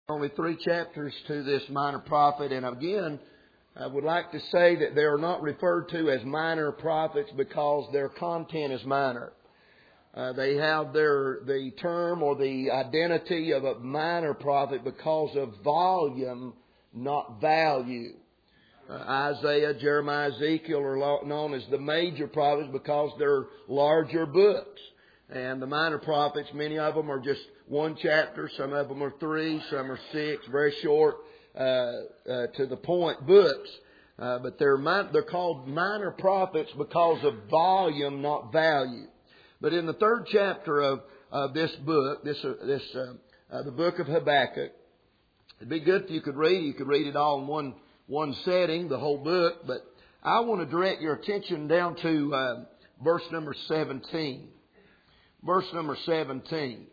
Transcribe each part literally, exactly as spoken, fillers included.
Only three chapters to this minor prophet, and again, I would like to say that they are not referred to as minor prophets because their content is minor. Uh, they have their the term or the identity of a minor prophet because of volume, not value. Uh, Isaiah, Jeremiah, Ezekiel are known as the major prophets because they're larger books. And the minor prophets, many of them are just one chapter, some of them are three, some are six, very short, uh, uh, to the point books. Uh, but they're min- they're called minor prophets because of volume, not value. But in the third chapter of, of this book, this uh, this uh, uh, the book of Habakkuk, it'd be good if you could read it. You could read it all in one one setting, the whole book. But I want to direct your attention down to uh, verse number seventeen. Verse number seventeen.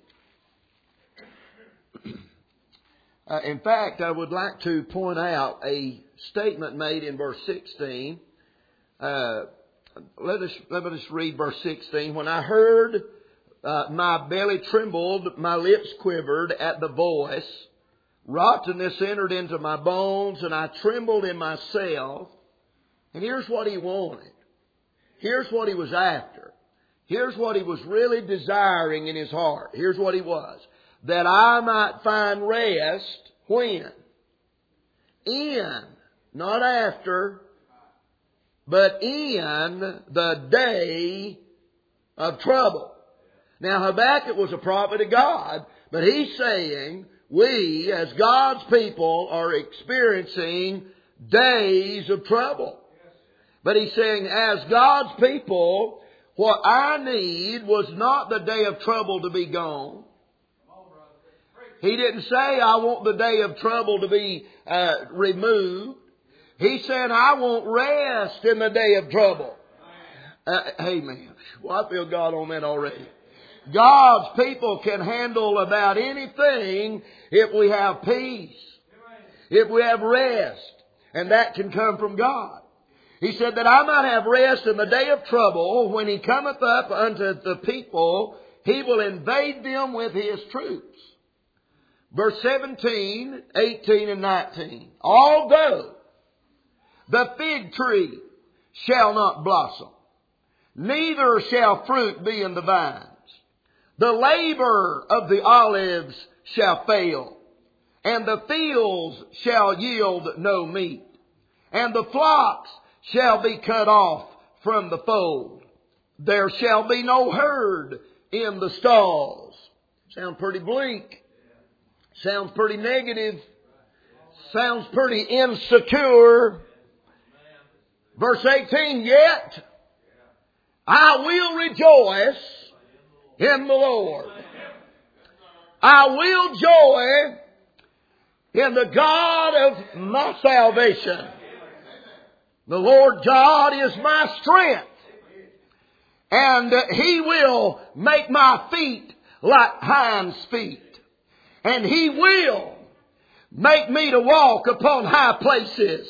Uh, in fact, I would like to point out a statement made in verse sixteen. Uh, let us let us read verse sixteen. When I heard, uh, my belly trembled, my lips quivered at the voice. Rottenness entered into my bones, and I trembled in myself. And here's what he wanted. Here's what he was after. Here's what he was really desiring in his heart. Here's what he was. That I might find rest when? In, not after, but in the day of trouble. Now Habakkuk was a prophet of God, but he's saying we as God's people are experiencing days of trouble. But he's saying as God's people, what I need was not the day of trouble to be gone. He didn't say, I want the day of trouble to be uh, removed. He said, I want rest in the day of trouble. Uh, amen. Well, I feel God on that already. God's people can handle about anything if we have peace, if we have rest. And that can come from God. He said that I might have rest in the day of trouble. When He cometh up unto the people, He will invade them with His troops. Verse seventeen, eighteen, and nineteen. Although the fig tree shall not blossom, neither shall fruit be in the vines. The labor of the olives shall fail, and the fields shall yield no meat, and the flocks shall be cut off from the fold. There shall be no herd in the stalls. Sounds pretty bleak. Sounds pretty negative. Sounds pretty insecure. Verse eighteen, yet I will rejoice in the Lord. I will joy in the God of my salvation. The Lord God is my strength, and He will make my feet like hinds' feet, and He will make me to walk upon high places.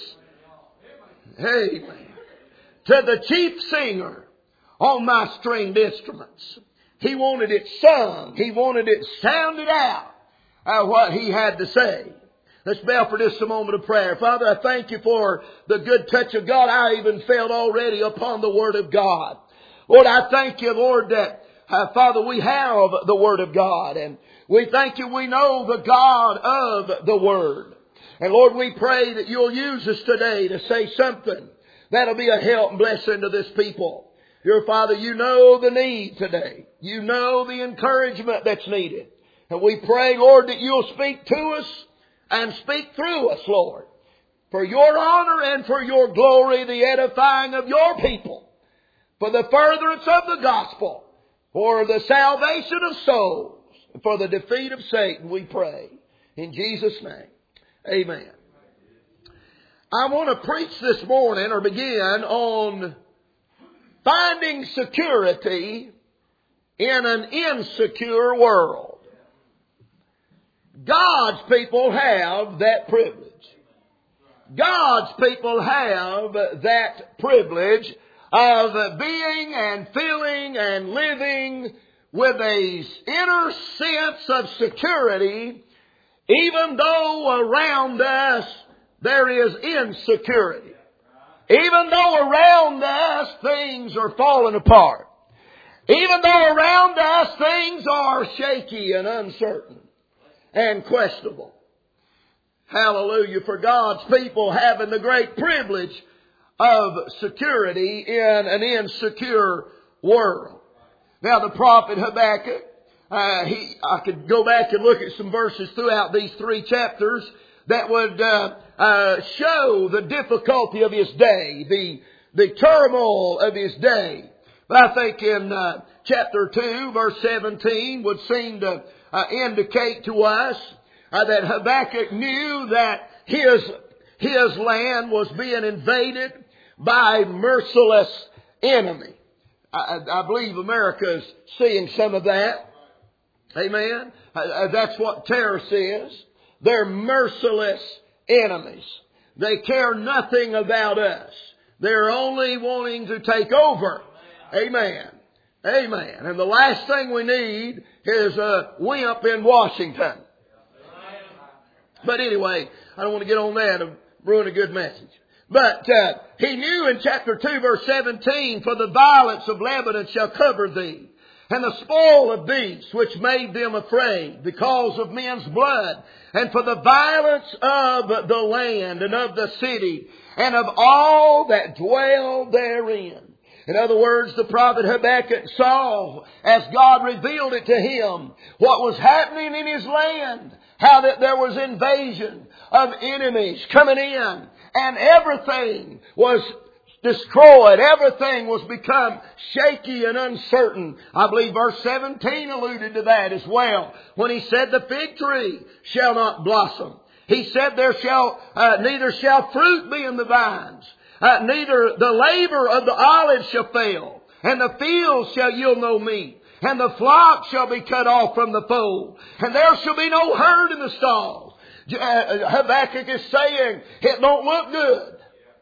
Amen. To the chief singer on my stringed instruments. He wanted it sung. He wanted it sounded out, uh, what he had to say. Let's bow for just a moment of prayer. Father, I thank You for the good touch of God I even felt already upon the Word of God. Lord, I thank You, Lord, that, uh, Father, we have the Word of God. And we thank You we know the God of the Word. And Lord, we pray that You'll use us today to say something that'll be a help and blessing to this people. Dear Father, You know the need today. You know the encouragement that's needed. And we pray, Lord, that You'll speak to us and speak through us, Lord, for Your honor and for Your glory, the edifying of Your people, for the furtherance of the gospel, for the salvation of souls, and for the defeat of Satan, we pray. In Jesus' name, amen. I want to preach this morning, or begin, on finding security in an insecure world. God's people have that privilege. God's people have that privilege of being and feeling and living with a inner sense of security Even though around us there is insecurity. Even though around us things are falling apart. Even though around us things are shaky and uncertain and questionable. Hallelujah for God's people having the great privilege of security in an insecure world. Now the prophet Habakkuk, uh, he, I could go back and look at some verses throughout these three chapters that would uh, uh, show the difficulty of his day, the the turmoil of his day. But I think in uh, chapter two, verse seventeen, would seem to uh, indicate to us uh, that Habakkuk knew that his his land was being invaded by merciless enemy. I, I believe America is seeing some of that. Amen. Uh, that's what terrorists is. They're merciless enemies. They care nothing about us. They're only wanting to take over. Amen. Amen. And the last thing we need is a wimp in Washington. But anyway, I don't want to get on that and ruin a good message. But uh, he knew in chapter two, verse seventeen, for the violence of Lebanon shall cover thee, and the spoil of beasts which made them afraid because of men's blood, and for the violence of the land and of the city, and of all that dwell therein. In other words, the prophet Habakkuk saw, as God revealed it to him, what was happening in his land. How that there was invasion of enemies coming in. And everything was destroyed. Everything was become shaky and uncertain. I believe verse seventeen alluded to that as well. When he said the fig tree shall not blossom. He said there shall, uh, neither shall fruit be in the vines. Uh, neither the labor of the olive shall fail, and the fields shall yield no meat, and the flock shall be cut off from the fold, and there shall be no herd in the stalls. Uh, Habakkuk is saying it don't look good.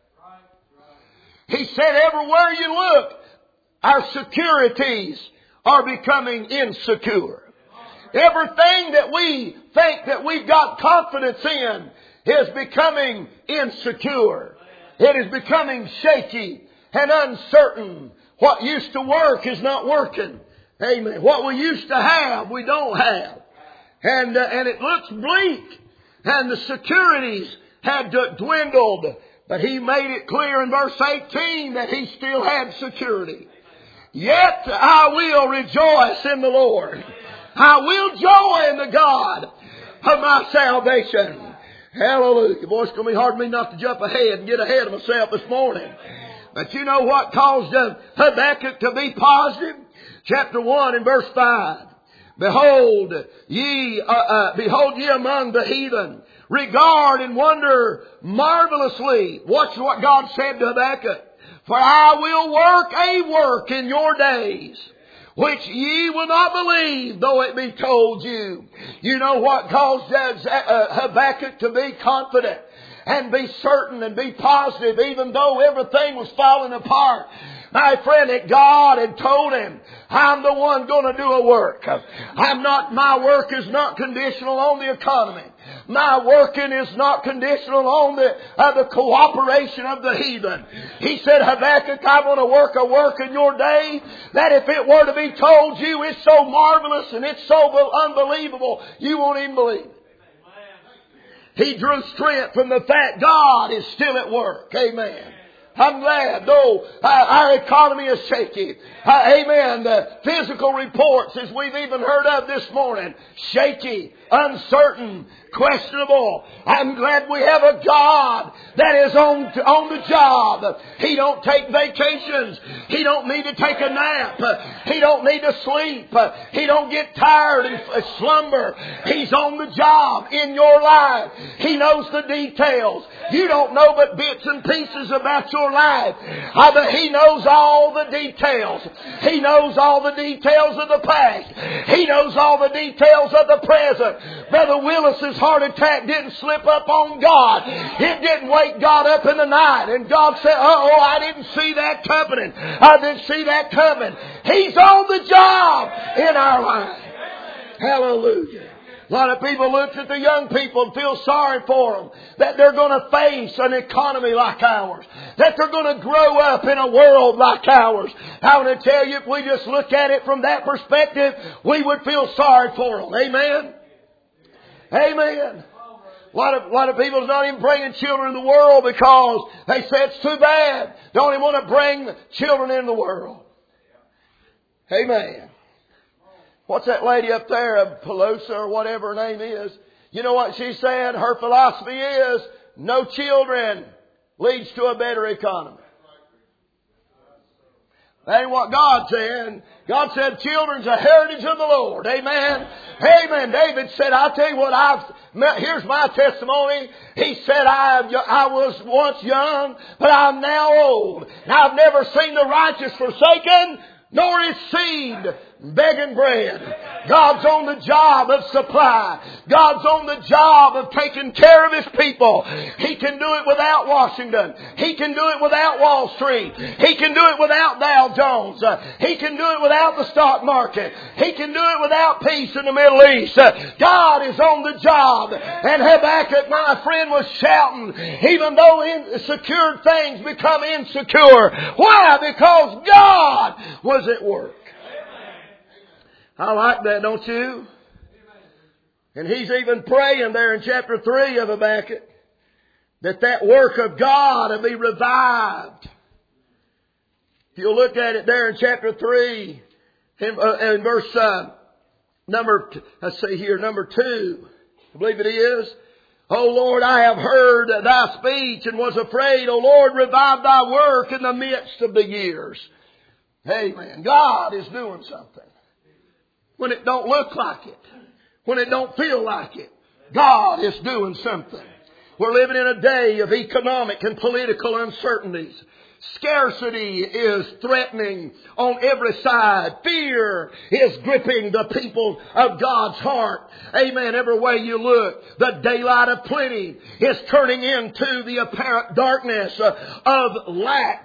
He said everywhere you look, our securities are becoming insecure. Everything that we think that we've got confidence in is becoming insecure. It is becoming shaky and uncertain. What used to work is not working. Amen. What we used to have, we don't have. And, uh, and it looks bleak. And the securities had dwindled. But he made it clear in verse eighteen that he still had security. Yet I will rejoice in the Lord. I will joy in the God of my salvation. Hallelujah. Boy, it's going to be hard for me not to jump ahead and get ahead of myself this morning. But you know what caused Habakkuk to be positive? Chapter one and verse five. Behold, ye, uh, uh, behold ye among the heathen. Regard and wonder marvelously. Watch what God said to Habakkuk. For I will work a work in your days, which ye will not believe, though it be told you. You know what caused uh, Habakkuk to be confident and be certain and be positive, even though everything was falling apart? My friend, that God had told him, I'm the one going to do a work. I'm not, my work is not conditional on the economy. My working is not conditional on the, uh, the cooperation of the heathen. He said, Habakkuk, I'm going to work a work in your day that if it were to be told you, it's so marvelous and it's so unbelievable, you won't even believe it. He drew strength from the fact God is still at work. Amen. I'm glad, though uh, our economy is shaky. Uh, amen. The physical reports, as we've even heard of this morning, shaky, uncertain, questionable. I'm glad we have a God that is on on the job. He don't take vacations. He don't need to take a nap. He don't need to sleep. He don't get tired and slumber. He's on the job in your life. He knows the details. You don't know but bits and pieces about your life. But He knows all the details. He knows all the details of the past. He knows all the details of the present. Brother Willis's heart attack didn't slip up on God. It didn't wake God up in the night. And God said, uh-oh, I didn't see that coming. I didn't see that coming. He's on the job in our life. Hallelujah. A lot of people look at the young people and feel sorry for them. That they're going to face an economy like ours. That they're going to grow up in a world like ours. I want to tell you, if we just look at it from that perspective, we would feel sorry for them. Amen? Amen. A lot of, a lot of people are not even bringing children in the world because they say it's too bad. Don't even want to bring children in the world. Amen. What's that lady up there, Pelosi or whatever her name is? You know what she said? Her philosophy is no children leads to a better economy. That ain't what God said. God said children's a heritage of the Lord. Amen. Amen. David said, I'll tell you what, I've, here's my testimony. He said, I, I was once young, but I'm now old. And I've never seen the righteous forsaken, nor his seed begging bread. God's on the job of supply. God's on the job of taking care of His people. He can do it without Washington. He can do it without Wall Street. He can do it without Dow Jones. Uh, he can do it without the stock market. He can do it without peace in the Middle East. Uh, God is on the job. And Habakkuk, my friend, was shouting, even though in, secured things become insecure. Why? Because God was at work. I like that, don't you? And he's even praying there in chapter three of Habakkuk that that work of God will be revived. If you look at it there in chapter three, in, uh, in verse uh, number, let's see here, number two, I believe it is. O Lord, I have heard thy speech and was afraid. O Lord, revive thy work in the midst of the years. Amen. God is doing something. When it don't look like it. When it don't feel like it. God is doing something. We're living in a day of economic and political uncertainties. Scarcity is threatening on every side. Fear is gripping the people of God's heart. Amen. Every way you look, the daylight of plenty is turning into the apparent darkness of lack.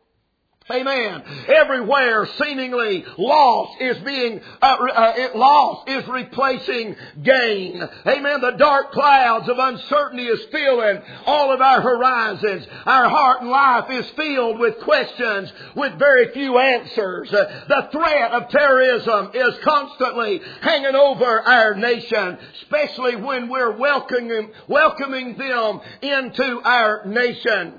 Amen. Everywhere seemingly loss is being, uh, uh, it, loss is replacing gain. Amen. The dark clouds of uncertainty is filling all of our horizons. Our heart and life is filled with questions with very few answers. Uh, the threat of terrorism is constantly hanging over our nation, especially when we're welcoming, welcoming them into our nation.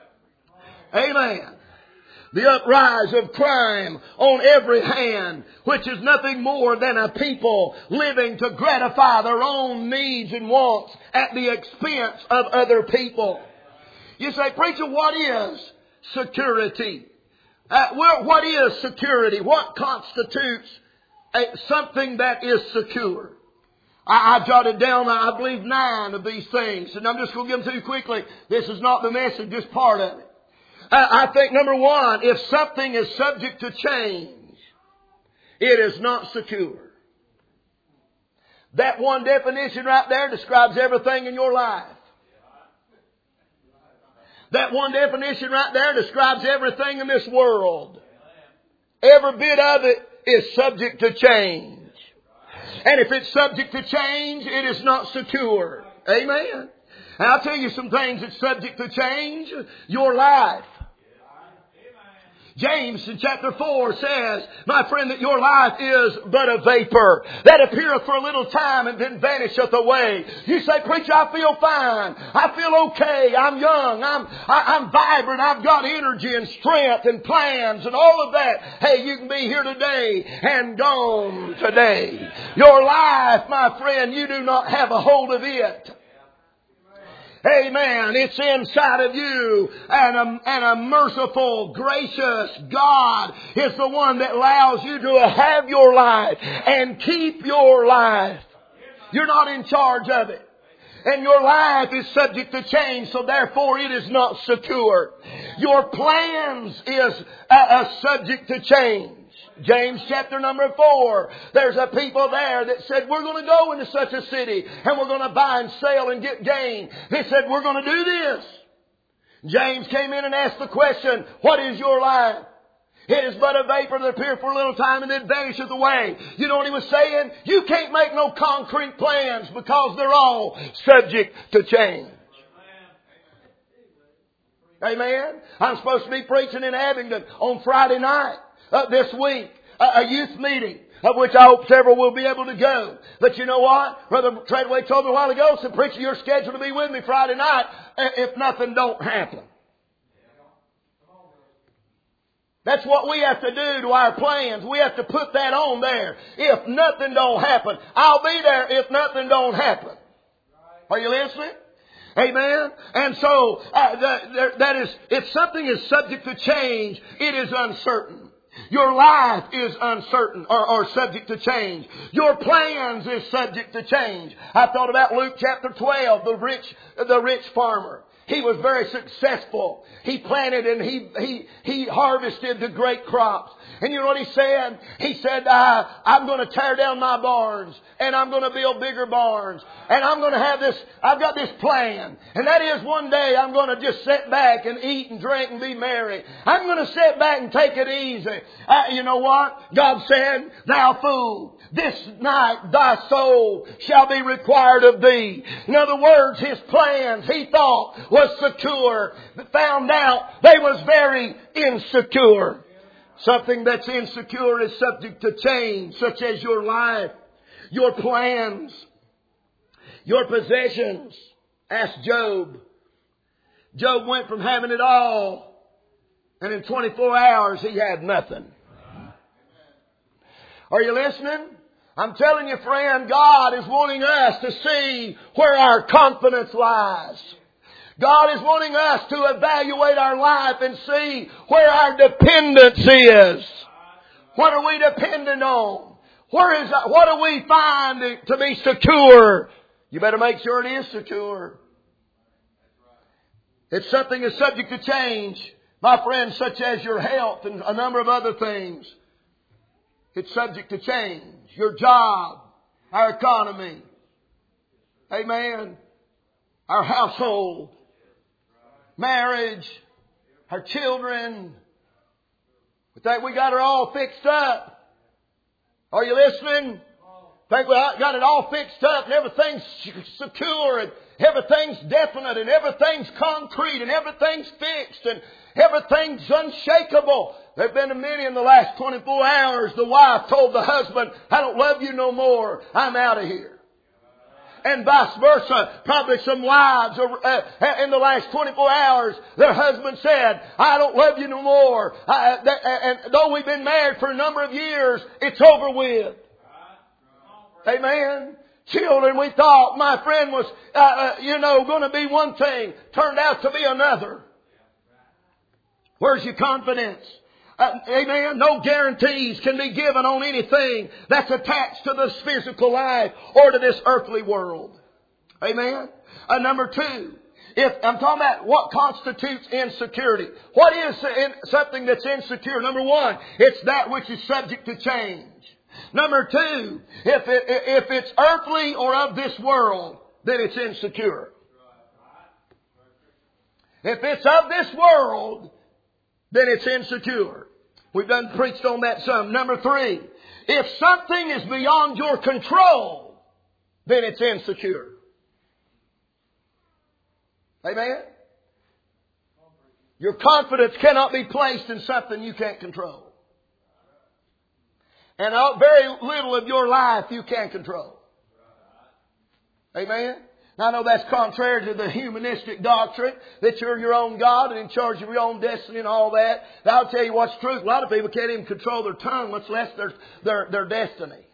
Amen. The uprise of crime on every hand, which is nothing more than a people living to gratify their own needs and wants at the expense of other people. You say, preacher, what is security? Uh, well, what is security? What constitutes a, something that is secure? I, I jotted down, I believe, nine of these things, and I'm just going to give them to you quickly. This is not the message, just part of it. I think, number one, if something is subject to change, it is not secure. That one definition right there describes everything in your life. That one definition right there describes everything in this world. Every bit of it is subject to change. And if it's subject to change, it is not secure. Amen. And I'll tell you some things that's subject to change. Your life. James in chapter four says, my friend, that your life is but a vapor that appeareth for a little time and then vanisheth away. You say, preacher, I feel fine. I feel okay. I'm young. I'm, I, I'm vibrant. I've got energy and strength and plans and all of that. Hey, you can be here today and gone today. Your life, my friend, you do not have a hold of it. Amen. It's inside of you. And a, and a merciful, gracious God is the one that allows you to have your life and keep your life. You're not in charge of it. And your life is subject to change, so therefore it is not secure. Your plans is uh, uh, subject to change. James chapter number four. There's a people there that said, we're going to go into such a city and we're going to buy and sell and get gain. They said, we're going to do this. James came in and asked the question, what is your life? It is but a vapor that appeareth for a little time and then vanisheth away. You know what he was saying? You can't make no concrete plans because they're all subject to change. Amen. I'm supposed to be preaching in Abingdon on Friday night uh, this week. A, a youth meeting. Of which I hope several will be able to go. But you know what? Brother Treadway told me a while ago, said, preacher, you're scheduled to be with me Friday night if nothing don't happen. That's what we have to do to our plans. We have to put that on there. If nothing don't happen, I'll be there if nothing don't happen. Are you listening? Amen. And so uh, that, that is, if something is subject to change, it is uncertain. Your life is uncertain or, or subject to change. Your plans is subject to change. I thought about Luke chapter twelve, the rich, the rich farmer. He was very successful. He planted and he, he, he harvested the great crops. And you know what he said? He said, uh, I'm going to tear down my barns and I'm going to build bigger barns. And I'm going to have this, I've got this plan. And that is one day I'm going to just sit back and eat and drink and be merry. I'm going to sit back and take it easy. Uh, you know what? God said, thou fool, this night thy soul shall be required of thee. In other words, his plans, he thought, was secure. But found out they was very insecure. Something that's insecure is subject to change, such as your life, your plans, your possessions. Ask Job. Job went from having it all, and in twenty-four hours he had nothing. Are you listening? I'm telling you, friend, God is wanting us to see where our confidence lies. God is wanting us to evaluate our life and see where our dependence is. What are we dependent on? Where is, what do we find to be secure? You better make sure it is secure. If something is subject to change, my friends, such as your health and a number of other things, it's subject to change. Your job, our economy, amen, our household, marriage, our children. We think we got it all fixed up. Are you listening? Think we got it all fixed up and everything's secure and everything's definite and everything's concrete and everything's fixed and everything's unshakable. There have been many in the last twenty-four hours. The wife told the husband, I don't love you no more. I'm out of here. And vice versa. Probably some wives uh, in the last twenty-four hours, their husband said, I don't love you no more. I, that, and though we've been married for a number of years, it's over with. Amen. Children, we thought my friend was, uh, uh, you know, going to be one thing. Turned out to be another. Where's your confidence? Uh, amen. No guarantees can be given on anything that's attached to this physical life or to this earthly world. Amen. Uh, number two, if I'm talking about what constitutes insecurity. What is in, something that's insecure? Number one, it's that which is subject to change. Number two, if it, if it's earthly or of this world, then it's insecure. If it's of this world, then it's insecure. We've done preached on that some. Number three, if something is beyond your control, then it's insecure. Amen? Your confidence cannot be placed in something you can't control. And very little of your life you can control. Amen? Now, I know that's contrary to the humanistic doctrine that you're your own God and in charge of your own destiny and all that. But I'll tell you what's true. A lot of people can't even control their tongue, much less their, their, their destiny.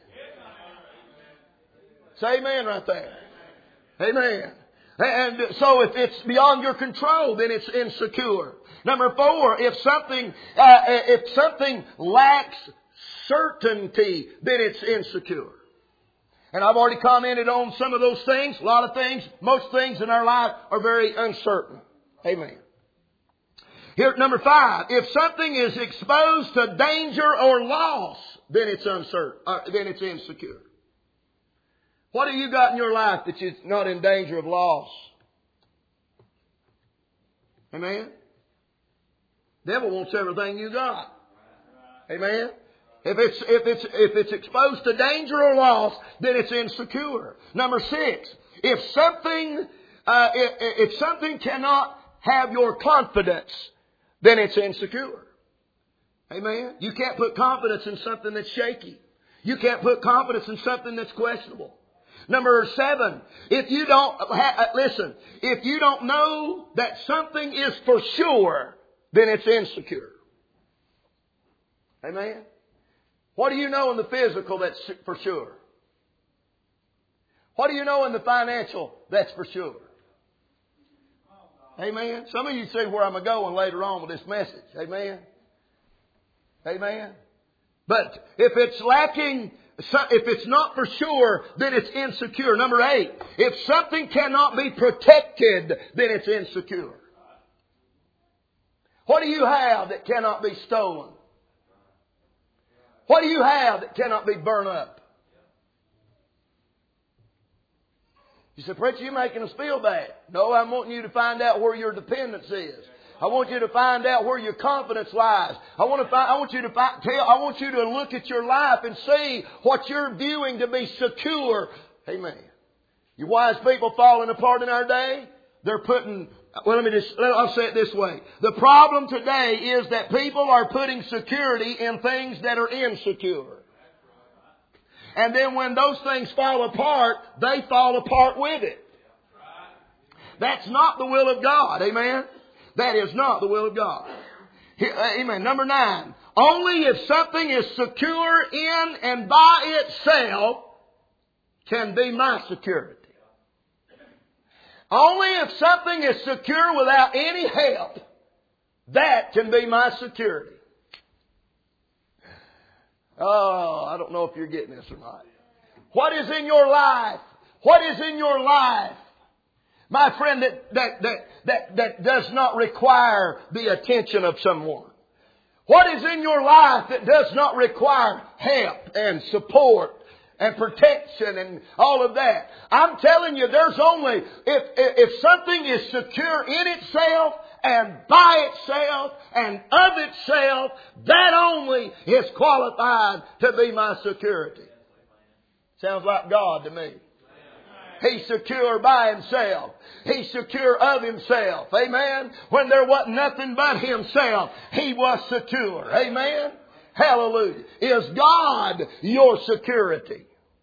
Say amen right there. Amen. And so if it's beyond your control, then it's insecure. Number four, if something, uh, if something lacks certainty, then it's insecure. And I've already commented on some of those things. A lot of things, most things in our life are very uncertain. Amen. Here, number five, if something is exposed to danger or loss, then it's uncertain. Uh, then it's insecure. What have you got in your life that you're not in danger of loss? Amen. The devil wants everything you got. Amen? If it's, if it's, if it's exposed to danger or loss, then it's insecure. Number six, if something, uh, if, if something cannot have your confidence, then it's insecure. Amen? You can't put confidence in something that's shaky. You can't put confidence in something that's questionable. Number seven, if you don't, ha, listen, if you don't know that something is for sure, then it's insecure. Amen? What do you know in the physical that's for sure? What do you know in the financial that's for sure? Amen? Some of you see where I'm going later on with this message. Amen? Amen? But if it's lacking, if it's not for sure, then it's insecure. Number eight, if something cannot be protected, then it's insecure. What do you have that cannot be stolen? What do you have that cannot be burned up? You say, preacher, you're making us feel bad. No, I'm wanting you to find out where your dependence is. I want you to find out where your confidence lies. I want to find, I want you to find, tell, I want you to look at your life and see what you're viewing to be secure. Amen. You wise people falling apart in our day, they're putting, well, let me just, I'll say it this way. The problem today is that people are putting security in things that are insecure. And then when those things fall apart, they fall apart with it. That's not the will of God. Amen. That is not the will of God. Amen. Number nine. Only if something is secure in and by itself can be my security. Only if something is secure without any help, that can be my security. Oh, I don't know if you're getting this or not. What is in your life? What is in your life? My friend, that, that, that, that, that does not require the attention of someone. What is in your life that does not require help and support and protection and all of that? I'm telling you, there's only, if, if, if something is secure in itself and by itself and of itself, that only is qualified to be my security. Sounds like God to me. He's secure by Himself. He's secure of Himself. Amen. When there wasn't nothing but Himself, He was secure. Amen. Hallelujah. Is God your security?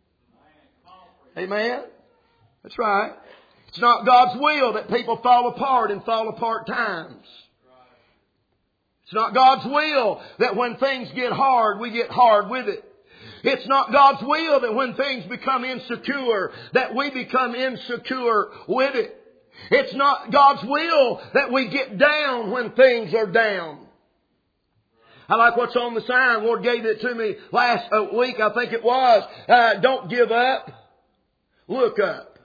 Amen. That's right. It's not God's will that people fall apart in fall apart times. It's not God's will that when things get hard, we get hard with it. It's not God's will that when things become insecure, that we become insecure with it. It's not God's will that we get down when things are down. I like what's on the sign. Lord gave it to me last week, I think it was. Uh, don't give up. Look up.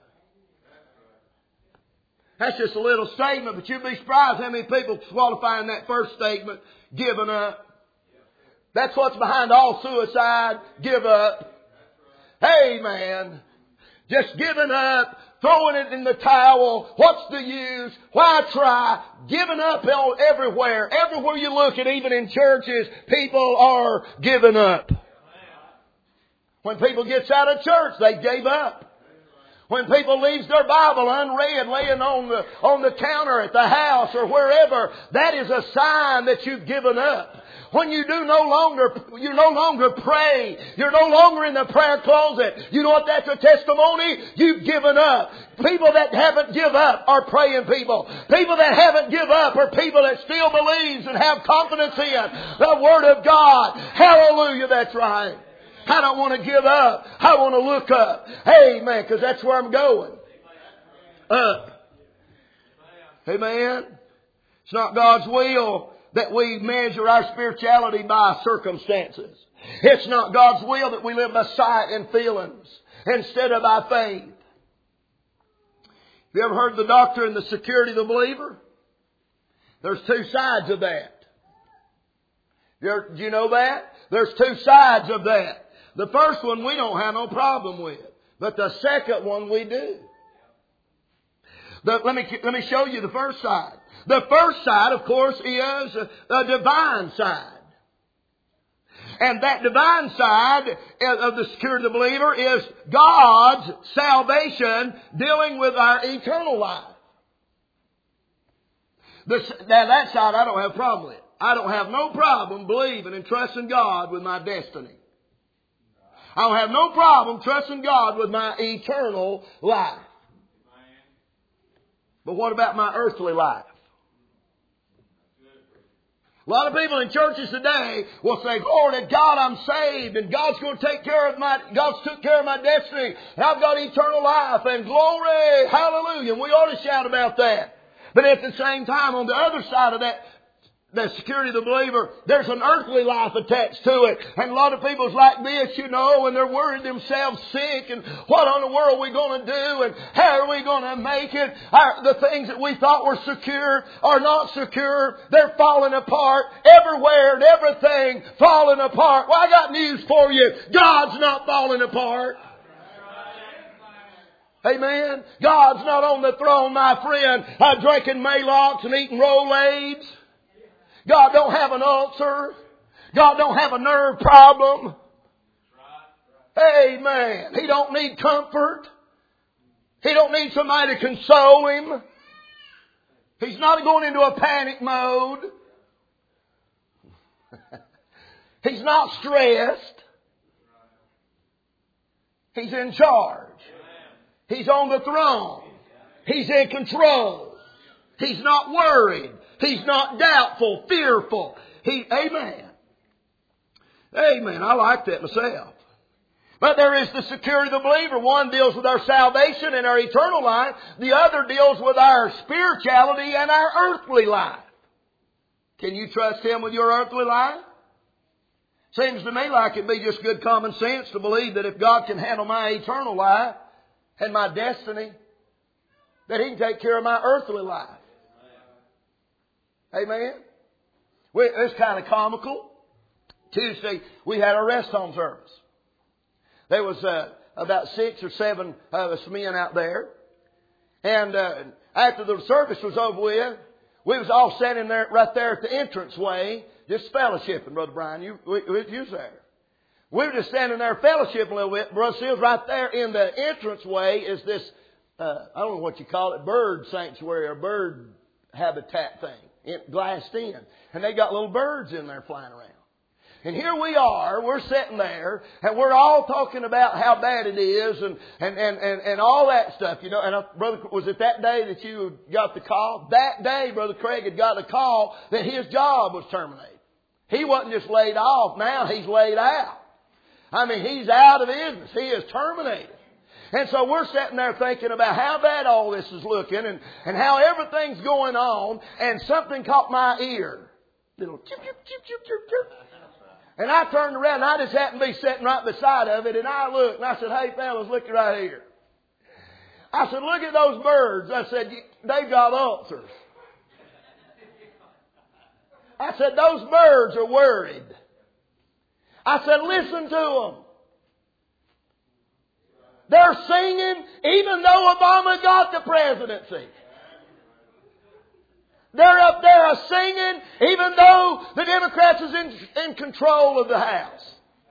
That's just a little statement, but you'd be surprised how many people qualify in that first statement, giving up. That's what's behind all suicide. Give up. Hey, man. Just giving up. Throwing it in the towel. What's the use? Why try? Giving up everywhere. Everywhere you look at, even in churches, people are giving up. When people gets out of church, they gave up. When people leaves their Bible unread laying on the, on the counter at the house or wherever, that is a sign that you've given up. When you do no longer, you no longer pray. You're no longer in the prayer closet. You know what that's a testimony? You've given up. People that haven't give up are praying people. People that haven't give up are people that still believes and have confidence in the Word of God. Hallelujah, that's right. I don't want to give up. I want to look up. Amen, because that's where I'm going. Up. Amen. It's not God's will that we measure our spirituality by circumstances. It's not God's will that we live by sight and feelings instead of by faith. Have you ever heard the doctrine, the security of the believer? There's two sides of that. Do you know that? There's two sides of that. The first one we don't have no problem with. But the second one we do. The, let me, let me show you the first side. The first side, of course, is a, a divine side. And that divine side of the security of the believer is God's salvation dealing with our eternal life. This, now that side I don't have a problem with. I don't have no problem believing and trusting God with my destiny. I don't have no problem trusting God with my eternal life. But what about my earthly life? A lot of people in churches today will say, "Glory to God, I'm saved, and God's going to take care of my, God's took care of my destiny, and I've got eternal life, and glory, hallelujah." And we ought to shout about that. But at the same time, on the other side of that, the security of the believer, there's an earthly life attached to it. And a lot of people's like this, you know, and they're worried themselves sick, and what in the world are we going to do, and how are we going to make it? Our, the things that we thought were secure are not secure. They're falling apart everywhere and everything falling apart. Well, I got news for you. God's not falling apart. Amen. God's not on the throne, my friend, uh, drinking Maalox and eating Rolaids. God don't have an ulcer. God don't have a nerve problem. Amen. He don't need comfort. He don't need somebody to console him. He's not going into a panic mode. He's not stressed. He's in charge. He's on the throne. He's in control. He's not worried. He's not doubtful, fearful. He, amen. Amen. I like that myself. But there is the security of the believer. One deals with our salvation and our eternal life. The other deals with our spirituality and our earthly life. Can you trust Him with your earthly life? Seems to me like it'd be just good common sense to believe that if God can handle my eternal life and my destiny, that He can take care of my earthly life. Amen. We, it's kind of comical. Tuesday, we had our rest home service. There was uh, about six or seven of us men out there. And uh, after the service was over with, we was all standing there, right there at the entranceway, just fellowshipping, Brother Brian. You, we, we, you was there. We were just standing there fellowshipping a little bit. Brother Seals, right there in the entranceway is this, uh, I don't know what you call it, bird sanctuary or bird habitat thing. It glassed in. And they got little birds in there flying around. And here we are, we're sitting there, and we're all talking about how bad it is and, and, and, and, and all that stuff, you know. And uh, brother, was it that day that you got the call? That day, Brother Craig had got the call that his job was terminated. He wasn't just laid off, now he's laid out. I mean, he's out of business. He is terminated. And so we're sitting there thinking about how bad all this is looking and, and how everything's going on. And something caught my ear. Little chip, chip, chip, chip, chip, chip. And I turned around and I just happened to be sitting right beside of it. And I looked and I said, "Hey fellas, look right here." I said, "Look at those birds." I said, "They've got ulcers." I said, "Those birds are worried." I said, "Listen to them. They're singing even though Obama got the presidency. They're up there singing even though the Democrats is in, in control of the House."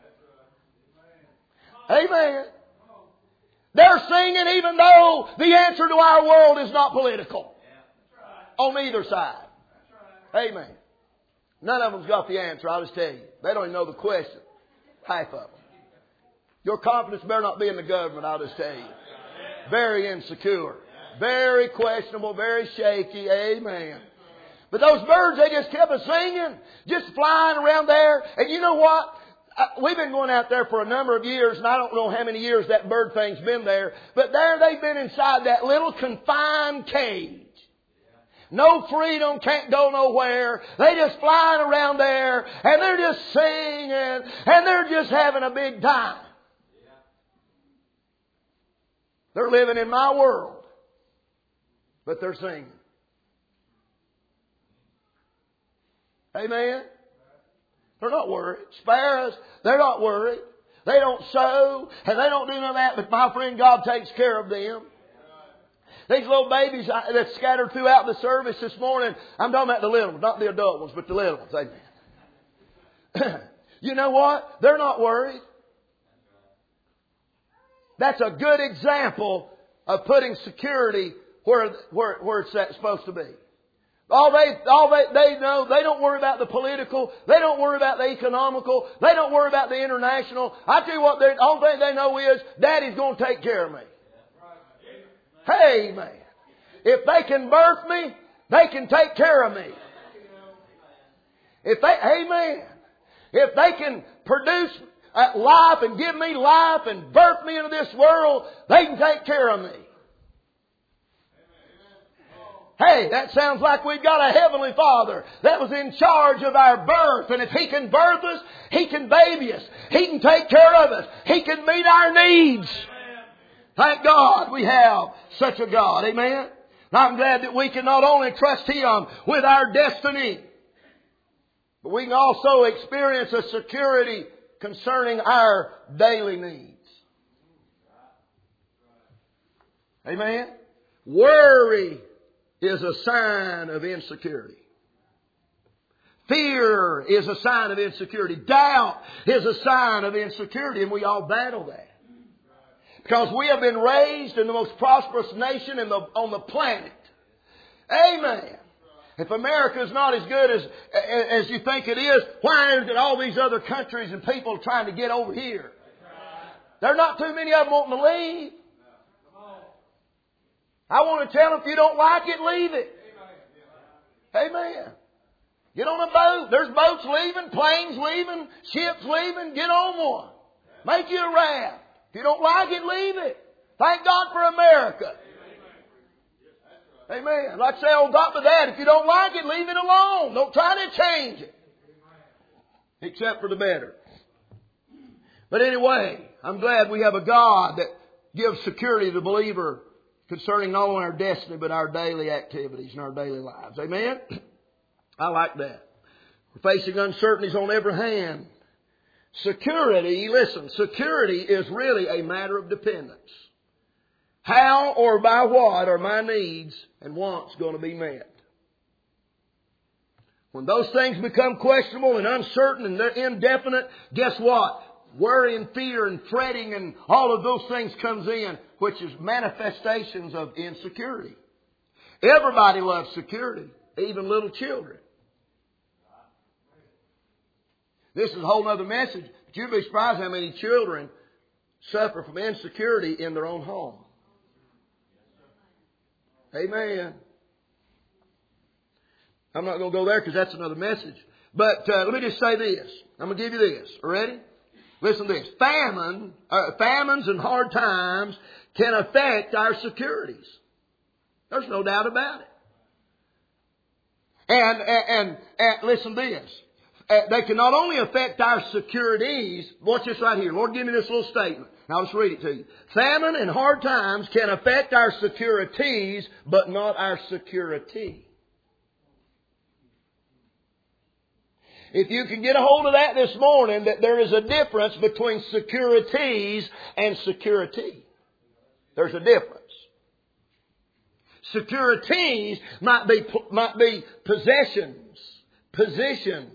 Amen. They're singing even though the answer to our world is not political. On either side. Amen. None of them's got the answer, I'll just tell you. They don't even know the question. Half of them. Your confidence better not be in the government, I'll just tell you. Very insecure. Very questionable, very shaky. Amen. But those birds, they just kept us singing. Just flying around there. And you know what? We've been going out there for a number of years, and I don't know how many years that bird thing's been there. But there they've been inside that little confined cage. No freedom, can't go nowhere. They just flying around there, and they're just singing, and they're just having a big time. They're living in my world, but they're singing. Amen? They're not worried. Sparrows, they're not worried. They don't sow, and they don't do none of that, but my friend, God takes care of them. These little babies that scattered throughout the service this morning, I'm talking about the little ones, not the adult ones, but the little ones. Amen. You know what? They're not worried. That's a good example of putting security where, where, where it's supposed to be. All they, all they, they know, they don't worry about the political. They don't worry about the economical. They don't worry about the international. I tell you what, the only thing they know is Daddy's going to take care of me. Hey, man. If they can birth me, they can take care of me. If they, amen. If they can produce life and give me life and birth me into this world, they can take care of me. Hey, that sounds like we've got a Heavenly Father that was in charge of our birth. And if He can birth us, He can baby us. He can take care of us. He can meet our needs. Thank God we have such a God. Amen. And I'm glad that we can not only trust Him with our destiny, but we can also experience a security concerning our daily needs. Amen. Worry is a sign of insecurity. Fear is a sign of insecurity. Doubt is a sign of insecurity, and we all battle that. Because we have been raised in the most prosperous nation in the, on the planet. Amen. If America is not as good as, as you think it is, why is it all these other countries and people trying to get over here? There are not too many of them wanting to leave. I want to tell them, if you don't like it, leave it. Amen. Get on a boat. There's boats leaving, planes leaving, ships leaving. Get on one. Make you a raft. If you don't like it, leave it. Thank God for America. Amen. Like I say on top of that, if you don't like it, leave it alone. Don't try to change it. Except for the better. But anyway, I'm glad we have a God that gives security to the believer concerning not only our destiny, but our daily activities and our daily lives. Amen? I like that. We're facing uncertainties on every hand. Security, listen, security is really a matter of dependence. How or by what are my needs and wants going to be met? When those things become questionable and uncertain and they're indefinite, guess what? Worry and fear and fretting and all of those things comes in, which is manifestations of insecurity. Everybody loves security, even little children. This is a whole other message, but you'd be surprised how many children suffer from insecurity in their own home. Amen. I'm not going to go there because that's another message. But uh, let me just say this. I'm going to give you this. Ready? Listen to this. Famine, uh, famines and hard times can affect our securities. There's no doubt about it. And, and, and, and listen to this. Uh, they can not only affect our securities. Watch this right here. Lord, give me this little statement. I'll just read it to you. Famine and hard times can affect our securities, but not our security. If you can get a hold of that this morning, that there is a difference between securities and security. There's a difference. Securities might be, might be possessions, positions.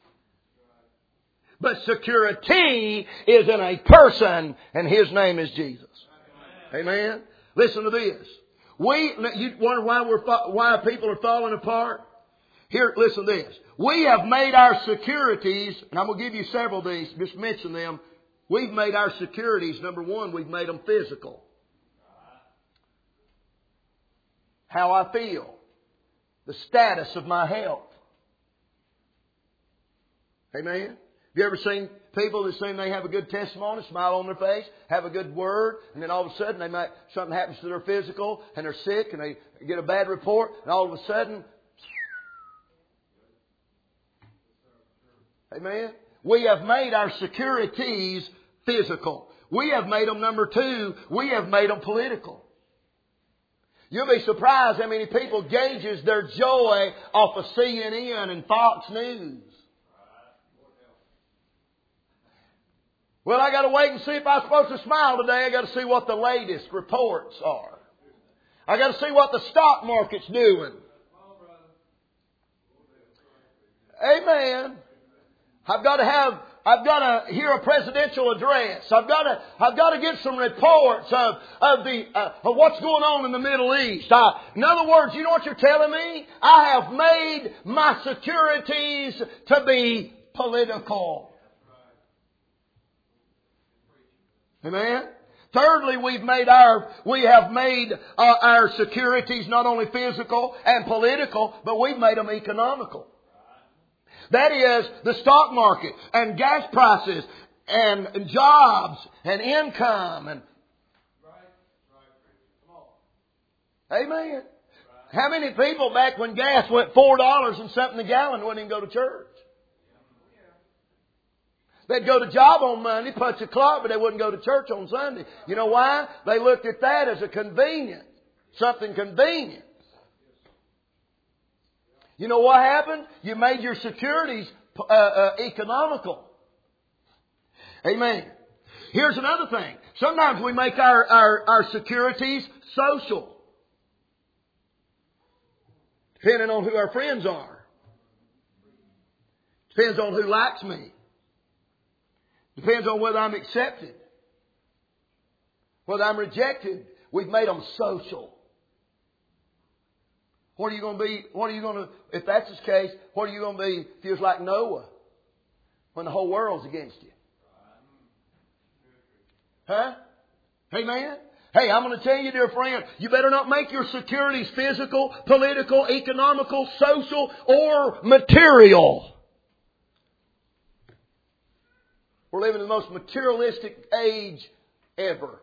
But security is in a person, and His name is Jesus. Amen. Listen to this. We, you wonder why we're why people are falling apart? Here, listen to this. We have made our securities, and I'm going to give you several of these. Just mention them. We've made our securities. Number one, we've made them physical. How I feel, the status of my health. Amen. Have you ever seen people that seem they have a good testimony, smile on their face, have a good word, and then all of a sudden they might something happens to their physical and they're sick and they get a bad report, and all of a sudden, amen. We have made our securities physical. We have made them, number two, we have made them political. You'll be surprised how many people gauges their joy off of C N N and Fox News. Well, I got to wait and see if I'm supposed to smile today. I got to see what the latest reports are. I got to see what the stock market's doing. Amen. I've got to have I've got to hear a presidential address. I've got to, I've got to get some reports of, of the, uh, of what's going on in the Middle East. I, in other words, you know what you're telling me? I have made my securities to be political. Amen? Thirdly, we've made our, we have made uh, our securities not only physical and political, but we've made them economical. That is, the stock market and gas prices and jobs and income and. Amen. How many people back when gas went four dollars and something a gallon wouldn't even go to church? They'd go to job on Monday, punch a clock, but they wouldn't go to church on Sunday. You know why? They looked at that as a convenient, something convenient. You know what happened? You made your securities uh, uh, economical. Amen. Here's another thing. Sometimes we make our, our, our securities social. Depending on who our friends are. Depends on who likes me. Depends on whether I'm accepted. Whether I'm rejected. We've made them social. What are you going to be, what are you going to, if that's the case, what are you going to be if you're like Noah when the whole world's against you? Huh? Hey man? Hey, I'm going to tell you, dear friend, you better not make your securities physical, political, economical, social, or material. We're living in the most materialistic age ever.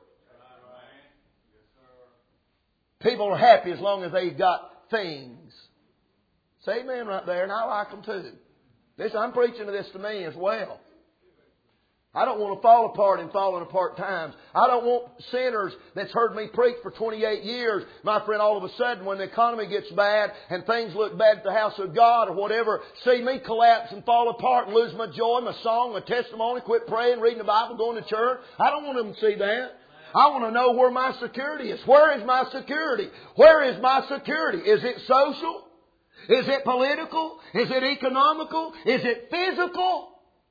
People are happy as long as they've got things. Say amen right there, and I like them too. This, I'm preaching to this to me as well. I don't want to fall apart in falling apart times. I don't want sinners that's heard me preach for twenty-eight years, my friend, all of a sudden when the economy gets bad and things look bad at the house of God or whatever, see me collapse and fall apart and lose my joy, my song, my testimony, quit praying, reading the Bible, going to church. I don't want them to see that. I want to know where my security is. Where is my security? Where is my security? Is it social? Is it political? Is it economical? Is it physical?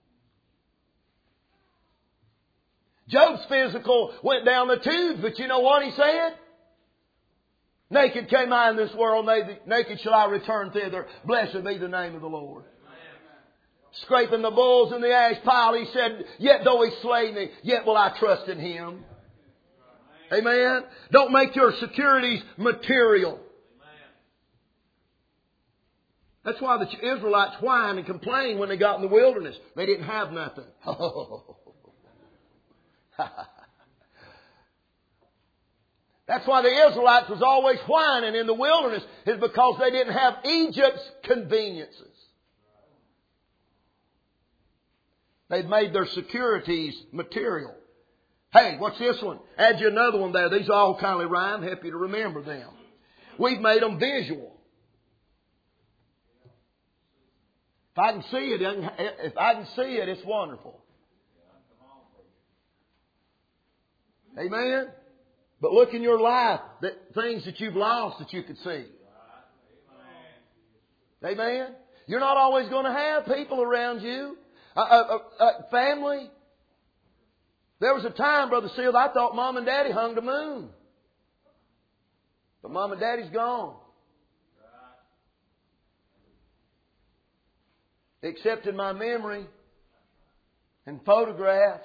Job's physical went down the tubes, but you know what he said? Naked came I in this world, naked shall I return thither. Blessed be the name of the Lord. Scraping the bulls in the ash pile, he said, yet though he slay me, yet will I trust in him. Amen. Don't make your securities material. That's why the Israelites whined and complained when they got in the wilderness. They didn't have nothing. That's why the Israelites was always whining in the wilderness, is because they didn't have Egypt's conveniences. They've made their securities material. Hey, what's this one? Add you another one there. These all kind of rhyme. Help you to remember them. We've made them visual. If I can see it, if I can see it, it's wonderful. Amen? But look in your life, that things that you've lost that you could see. Amen? You're not always going to have people around you. A, a, a, a family. There was a time, Brother Seals, I thought Mom and Daddy hung the moon. But Mom and Daddy's gone. Except in my memory and photographs.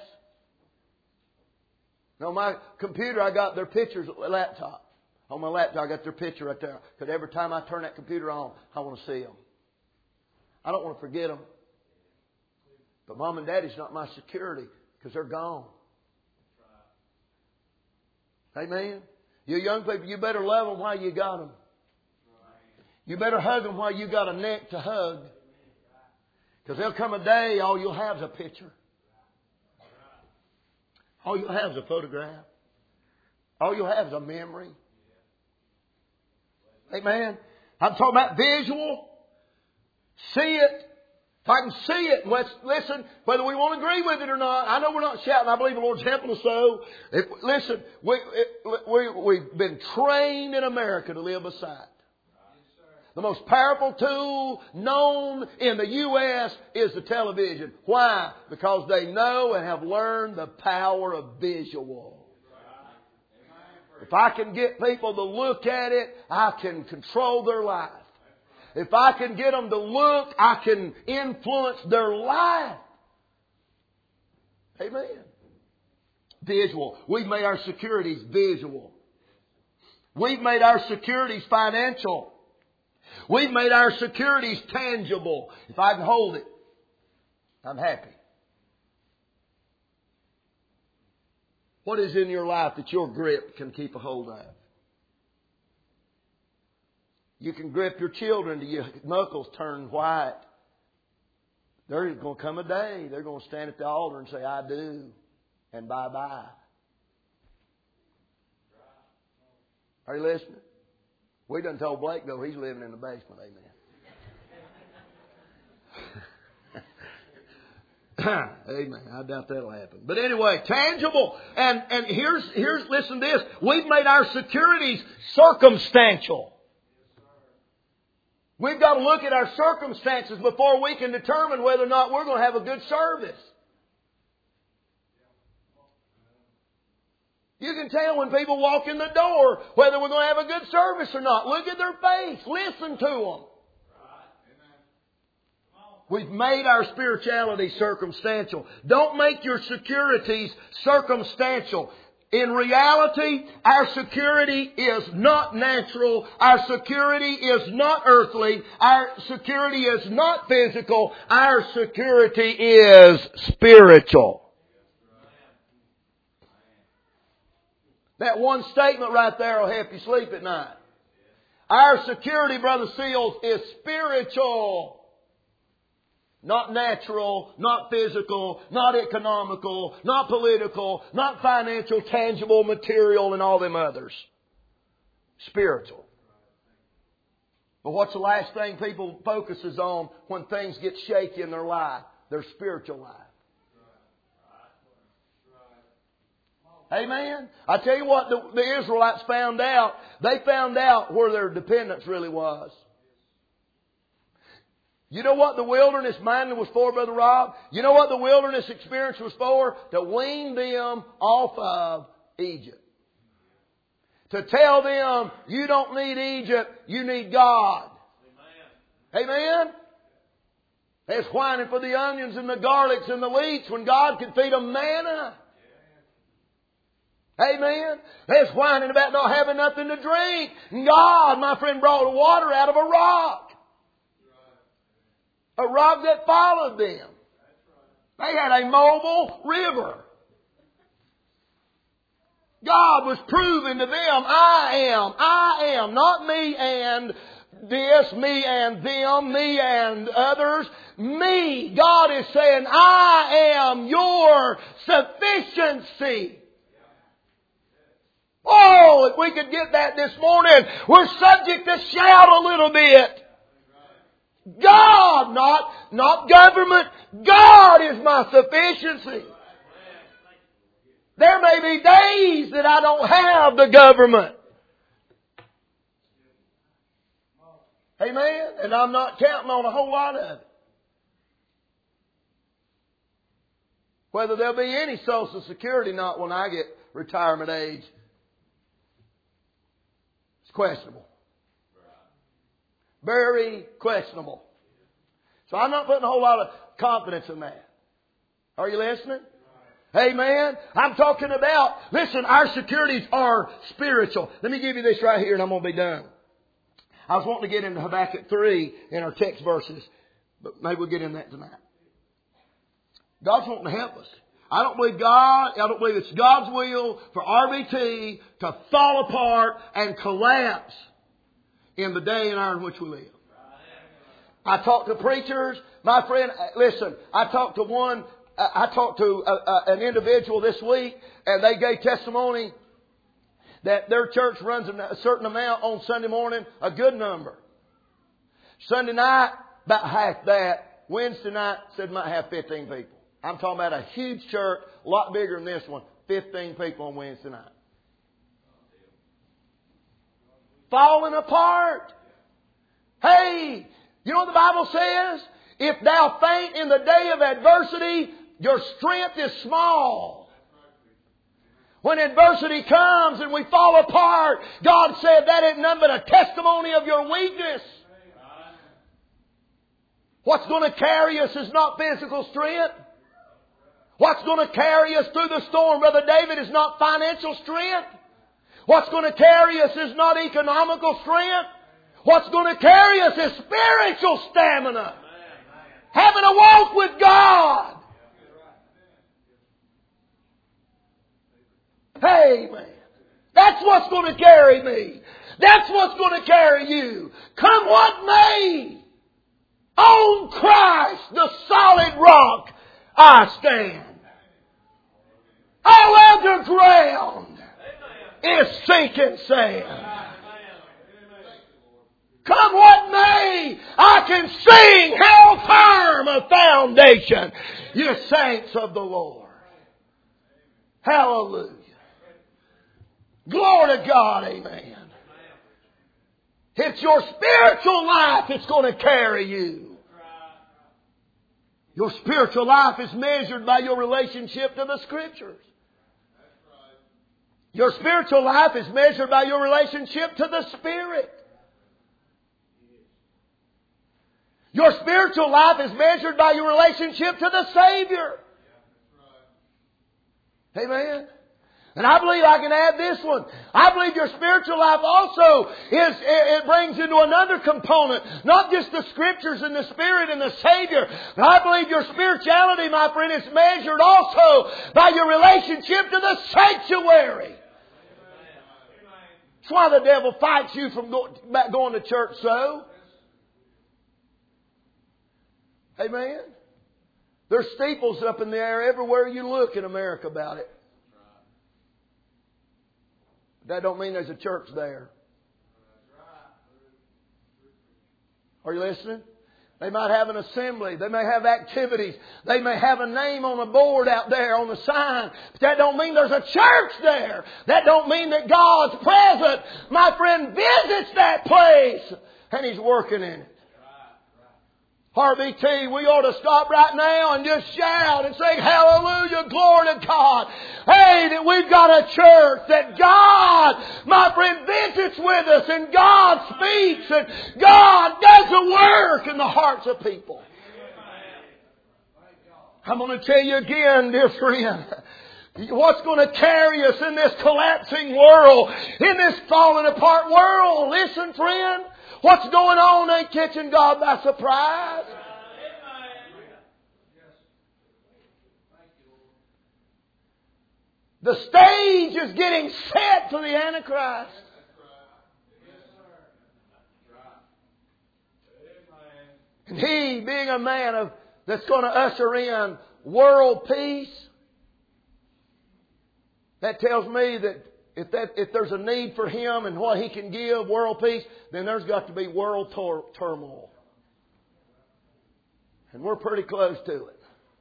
On my computer, I got their pictures at the laptop. On my laptop, I got their picture right there. Because every time I turn that computer on, I want to see them. I don't want to forget them. But Mom and Daddy's not my security because they're gone. Amen. You young people, you better love them while you got them. You better hug them while you got a neck to hug. Because there'll come a day all you'll have is a picture. All you'll have is a photograph. All you'll have is a memory. Amen. I'm talking about visual. See it. If I can see it, let's listen, whether we want to agree with it or not. I know we're not shouting. I believe the Lord's helping us so. If, listen, we, it, we, we've been trained in America to live by sight. The most powerful tool known in the U S is the television. Why? Because they know and have learned the power of visual. If I can get people to look at it, I can control their life. If I can get them to look, I can influence their life. Amen. Visual. We've made our securities visual. We've made our securities financial. We've made our securities tangible. If I can hold it, I'm happy. What is in your life that your grip can keep a hold of? You can grip your children till your knuckles turn white. There's going to come a day they're going to stand at the altar and say, I do, and bye-bye. Are you listening? We done told Blake, though, he's living in the basement. Amen. Amen. I doubt that'll happen. But anyway, tangible. And, and here's, here's, listen to this. We've made our securities circumstantial. We've got to look at our circumstances before we can determine whether or not we're going to have a good service. You can tell when people walk in the door whether we're going to have a good service or not. Look at their face. Listen to them. We've made our spirituality circumstantial. Don't make your securities circumstantial. In reality, our security is not natural. Our security is not earthly. Our security is not physical. Our security is spiritual. That one statement right there will help you sleep at night. Our security, Brother Seals, is spiritual. Not natural, not physical, not economical, not political, not financial, tangible, material, and all them others. Spiritual. But what's the last thing people focuses on when things get shaky in their life? Their spiritual life. Amen. I tell you what, the, the Israelites found out. They found out where their dependence really was. You know what the wilderness minding was for, Brother Rob? You know what the wilderness experience was for? To wean them off of Egypt. To tell them, you don't need Egypt, you need God. Amen. Amen? They're whining for the onions and the garlics and the leeks when God could feed them manna. Amen. They're whining about not having nothing to drink. And God, my friend, brought water out of a rock. A rock that followed them. They had a mobile river. God was proving to them, I am, I am, not me and this, me and them, me and others. Me. God is saying, I am your sufficiency. Oh, if we could get that this morning, we're subject to shout a little bit. God, not, not government. God is my sufficiency. There may be days that I don't have the government. Amen? And I'm not counting on a whole lot of it. Whether there'll be any Social Security or not when I get retirement age, it's questionable. Very questionable. So I'm not putting a whole lot of confidence in that. Are you listening? Amen. I'm talking about, listen, our securities are spiritual. Let me give you this right here and I'm going to be done. I was wanting to get into Habakkuk three in our text verses, but maybe we'll get in that tonight. God's wanting to help us. I don't believe God, I don't believe it's God's will for R B T to fall apart and collapse in the day and hour in which we live. I talk to preachers. My friend, listen, I talked to one, I talked to a, a, an individual this week, and they gave testimony that their church runs a certain amount on Sunday morning, a good number. Sunday night, about half that. Wednesday night, said might have fifteen people. I'm talking about a huge church, a lot bigger than this one, fifteen people on Wednesday night. Falling apart. Hey, You know what the Bible says? If thou faint in the day of adversity, your strength is small. When adversity comes and we fall apart, God said that ain't nothing but a testimony of your weakness. What's going to carry us is not physical strength. What's going to carry us through the storm, Brother David, is not financial strength. What's going to carry us is not economical strength. What's going to carry us is spiritual stamina. Having a walk with God. Amen. That's what's going to carry me. That's what's going to carry you. Come what may. On Christ, the solid rock, I stand. All other ground is sinking sand. Come what may, I can sing how firm a foundation, you saints of the Lord. Hallelujah. Glory to God, amen. It's your spiritual life that's going to carry you. Your spiritual life is measured by your relationship to the Scriptures. Your spiritual life is measured by your relationship to the Spirit. Your spiritual life is measured by your relationship to the Savior. Amen. And I believe I can add this one. I believe your spiritual life also is, it brings into another component. Not just the Scriptures and the Spirit and the Savior. But I believe your spirituality, my friend, is measured also by your relationship to the sanctuary. That's why the devil fights you from going to church so. Amen. There's steeples up in the air everywhere you look in America about it. That don't mean there's a church there. Are you listening? They might have an assembly. They may have activities. They may have a name on a board out there on the sign. But that don't mean there's a church there. That don't mean that God's present, my friend, visits that place and He's working in it. R B T, we ought to stop right now and just shout and say, hallelujah, glory to God. Hey, that we've got a church that God, my friend, visits with us and God speaks and God does a work in the hearts of people. I'm going to tell you again, dear friend, what's going to carry us in this collapsing world, in this falling apart world. Listen, friend. What's going on ain't catching God by surprise. The stage is getting set for the Antichrist. And he, being a man of that's going to usher in world peace, that tells me that If that if there's a need for Him and what He can give, world peace, then there's got to be world tor- turmoil. And we're pretty close to it.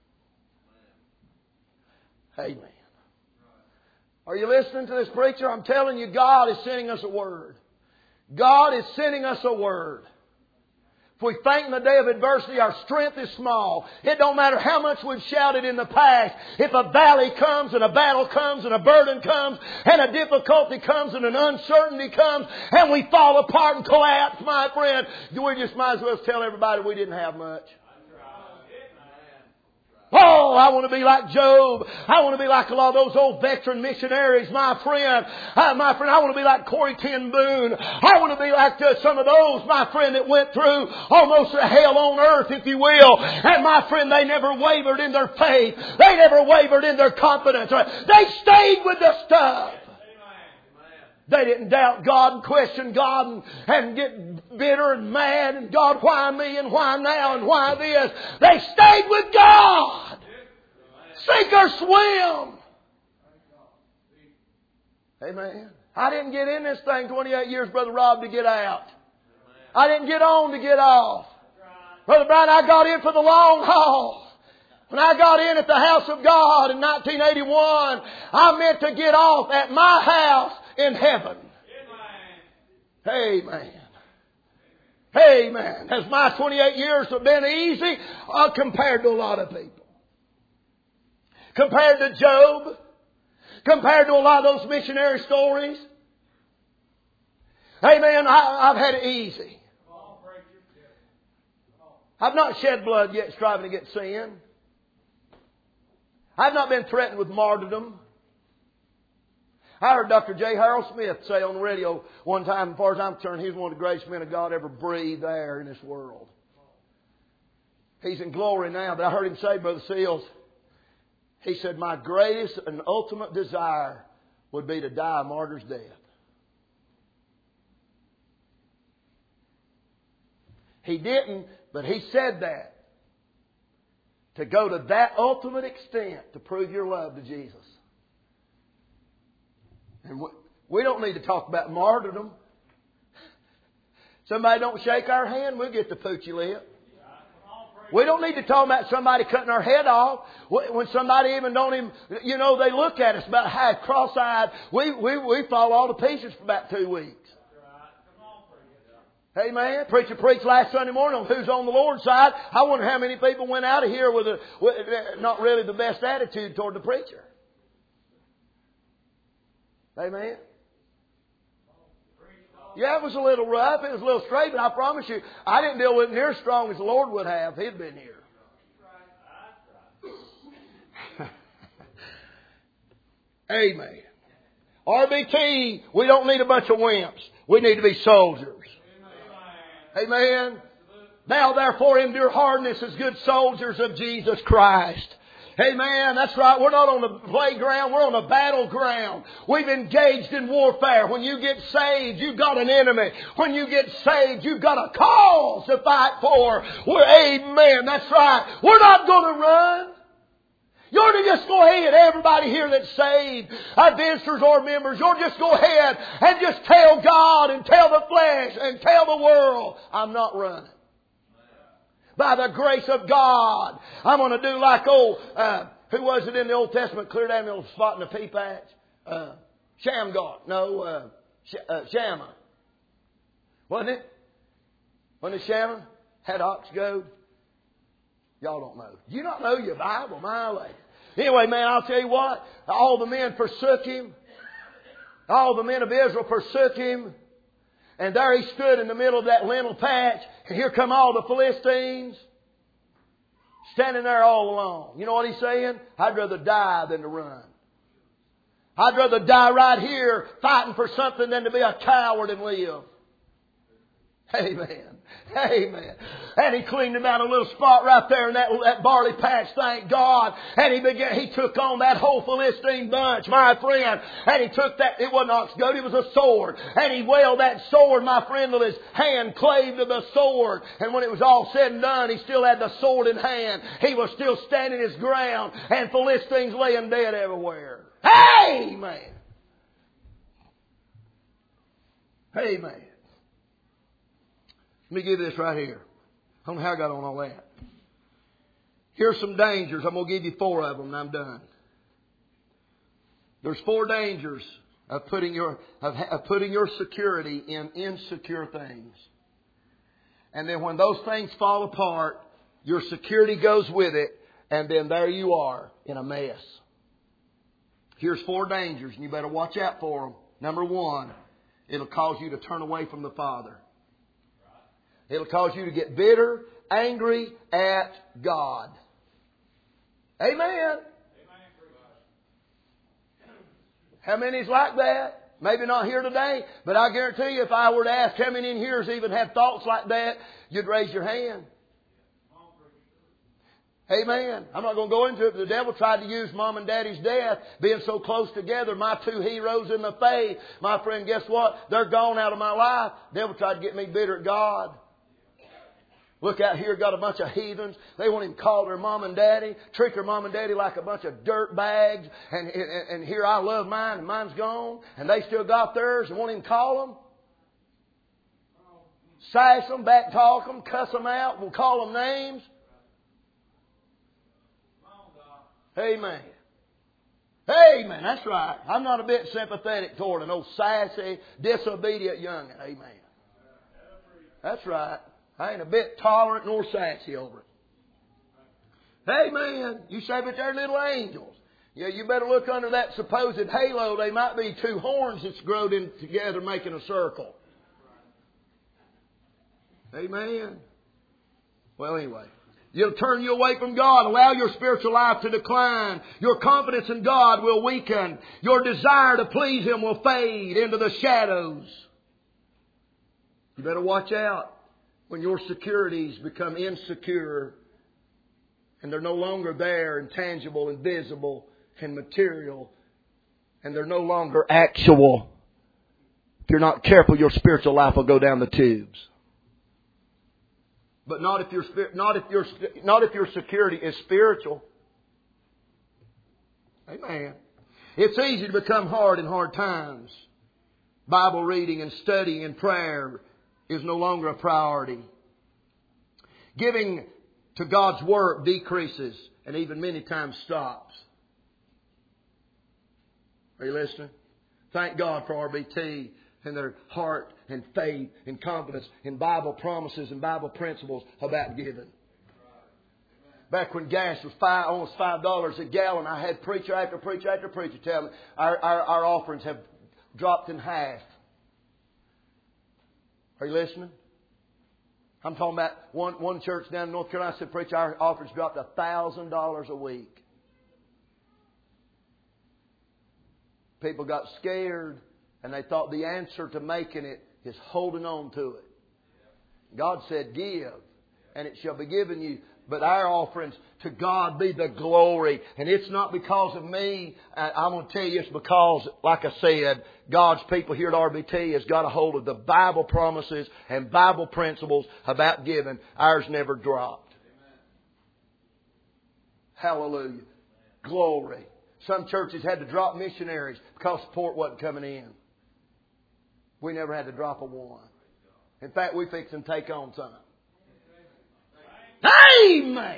Amen. Are you listening to this preacher? I'm telling you, God is sending us a word. God is sending us a word. If we faint in the day of adversity, our strength is small. It don't matter how much we've shouted in the past. If a valley comes and a battle comes and a burden comes and a difficulty comes and an uncertainty comes and we fall apart and collapse, my friend, we just might as well tell everybody we didn't have much. Oh, I want to be like Job. I want to be like a lot of those old veteran missionaries, my friend. Uh, my friend, I want to be like Corrie ten Boom. I want to be like uh, some of those, my friend, that went through almost a hell on earth, if you will. And my friend, they never wavered in their faith. They never wavered in their confidence. They stayed with the stuff. They didn't doubt God and question God and, and get bitter and mad and God, why me and why now and why this. They stayed with God. Sink or swim. Amen. I didn't get in this thing twenty-eight years, Brother Rob, to get out. I didn't get on to get off. Brother Brian, I got in for the long haul. When I got in at the house of God in nineteen eighty-one, I meant to get off at my house in heaven. Amen. Amen. Amen. Has my twenty-eight years have been easy uh, compared to a lot of people? Compared to Job? Compared to a lot of those missionary stories? Amen. I, I've had it easy. I've not shed blood yet striving against sin. I've not been threatened with martyrdom. I heard Doctor J. Harold Smith say on the radio one time, as far as I'm concerned, he's one of the greatest men of God ever breathed there in this world. He's in glory now, but I heard him say, Brother Seals, he said, my greatest and ultimate desire would be to die a martyr's death. He didn't, but he said that. To go to that ultimate extent to prove your love to Jesus. And we don't need to talk about martyrdom. Somebody don't shake our hand, we'll get the poochie lip. We don't need to talk about somebody cutting our head off. When somebody even don't even, you know, they look at us about half cross-eyed. We, we, we fall all to pieces for about two weeks. Amen. Preacher preached last Sunday morning on who's on the Lord's side. I wonder how many people went out of here with, a, with not really the best attitude toward the preacher. Amen. Yeah, it was a little rough. It was a little straight, but I promise you, I didn't deal with it near as strong as the Lord would have. He'd been here. Amen. R B T, we don't need a bunch of wimps. We need to be soldiers. Amen. Now therefore endure hardness as good soldiers of Jesus Christ. Amen. That's right. We're not on the playground. We're on the battleground. We've engaged in warfare. When you get saved, you've got an enemy. When you get saved, you've got a cause to fight for. We're, amen. That's right. We're not going to run. You ought to just go ahead, everybody here that's saved, our visitors or members, you ought to just go ahead and just tell God and tell the flesh and tell the world, I'm not running. By the grace of God, I'm going to do like old, uh, who was it in the Old Testament, cleared out in the old spot in the pea patch? Uh, Shamgar. No, uh, Sh- uh, Shammah. Wasn't it? Wasn't it Shammah? Had ox goad? Y'all don't know. Do you not know your Bible? My lady. Anyway, man, I'll tell you what. All the men forsook him. All the men of Israel forsook him. And there he stood in the middle of that lentil patch. And here come all the Philistines. Standing there all alone. You know what he's saying? I'd rather die than to run. I'd rather die right here fighting for something than to be a coward and live. Amen. Amen. And he cleaned him out a little spot right there in that, that barley patch, thank God. And he began, he took on that whole Philistine bunch, my friend. And he took that, it wasn't ox goad, it was a sword. And he wailed that sword, my friend, till his hand clave to the sword. And when it was all said and done, he still had the sword in hand. He was still standing his ground. And Philistines laying dead everywhere. Amen. Amen. Let me give you this right here. I don't know how I got on all that. Here's some dangers. I'm going to give you four of them and I'm done. There's four dangers of putting your, of, of putting your security in insecure things. And then when those things fall apart, your security goes with it. And then there you are in a mess. Here's four dangers and you better watch out for them. Number one, it'll cause you to turn away from the Father. It'll cause you to get bitter, angry at God. Amen. How many is like that? Maybe not here today, but I guarantee you if I were to ask how many in here even have thoughts like that, you'd raise your hand. Amen. I'm not going to go into it, but the devil tried to use Mom and Daddy's death, being so close together, my two heroes in the faith. My friend, guess what? They're gone out of my life. The devil tried to get me bitter at God. Look out here, got a bunch of heathens. They won't even call their mom and daddy. Treat their mom and daddy like a bunch of dirt bags. And, and, and here I love mine and mine's gone. And they still got theirs and won't even call them. Sass them, back talk them, cuss them out, we'll call them names. Amen. Amen. That's right. I'm not a bit sympathetic toward an old sassy, disobedient youngin'. Amen. That's right. I ain't a bit tolerant nor sassy over it. Hey man, you say, but they're little angels. Yeah, you better look under that supposed halo. They might be two horns that's growed in together making a circle. Amen. Well, anyway. You'll turn you away from God. Allow your spiritual life to decline. Your confidence in God will weaken. Your desire to please Him will fade into the shadows. You better watch out when your securities become insecure and they're no longer there and tangible and visible and material and they're no longer actual. If you're not careful, your spiritual life will go down the tubes. But not if your not if your not if your security is spiritual. Amen. It's easy to become hard in hard times. Bible reading and studying and prayer is no longer a priority. Giving to God's work decreases and even many times stops. Are you listening? Thank God for R B T and their heart and faith and confidence in Bible promises and Bible principles about giving. Back when gas was five, almost five dollars a gallon, I had preacher after preacher after preacher tell me our, our, our offerings have dropped in half. Are you listening? I'm talking about one, one church down in North Carolina said, preacher, our offerings dropped a thousand dollars a week. People got scared. And they thought the answer to making it is holding on to it. God said, give, and it shall be given you. But our offerings, to God be the glory. And it's not because of me. I'm going to tell you, it's because, like I said, God's people here at R B T has got a hold of the Bible promises and Bible principles about giving. Ours never dropped. Hallelujah. Glory. Some churches had to drop missionaries because support wasn't coming in. We never had to drop a one. In fact, we fix and take on some. Amen.